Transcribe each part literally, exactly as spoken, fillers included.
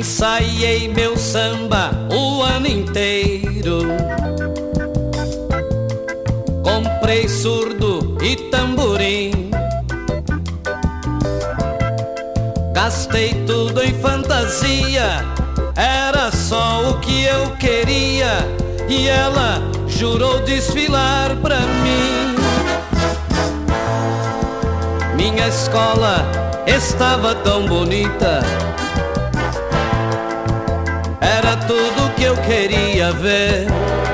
ensaiei meu samba o ano inteiro. Comprei surdo e tamborim, gastei tudo em fantasia, era só o que eu queria. E ela jurou desfilar pra mim. Minha escola estava tão bonita, era tudo que eu queria ver.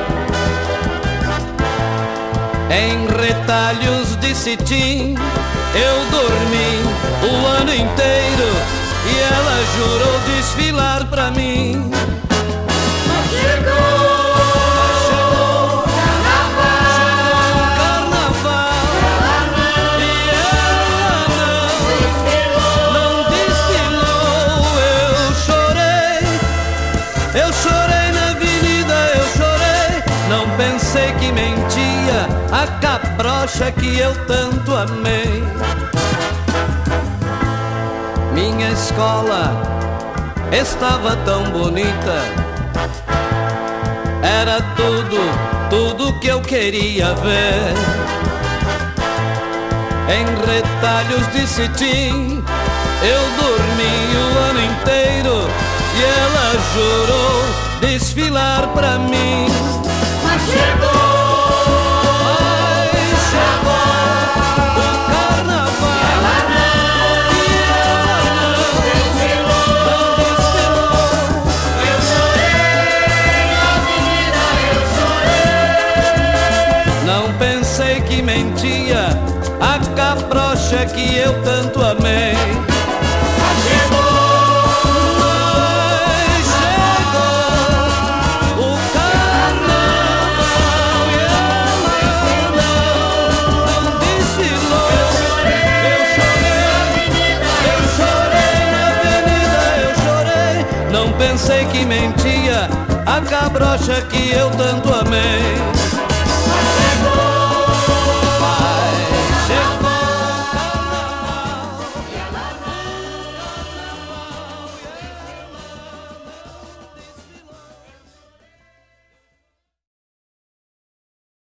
Em retalhos de cetim eu dormi o ano inteiro, e ela jurou desfilar pra mim. Chegou, chegou carnaval, o carnaval, ela e ela não, não desfilou. Eu chorei, eu chorei na avenida, eu chorei. Não pensei que mentia a cabrocha que eu tanto amei. Minha escola estava tão bonita, era tudo, tudo que eu queria ver. Em retalhos de cetim eu dormi o ano inteiro, e ela jurou desfilar pra mim. mas chegou. Não pensei que mentia a cabrocha que eu tanto amei. Mas chegou, Mas chegou o carnaval, e ela não, não desfilou. Eu chorei, eu chorei na avenida, eu chorei. Não pensei que mentia a cabrocha que eu tanto amei. mas chegou.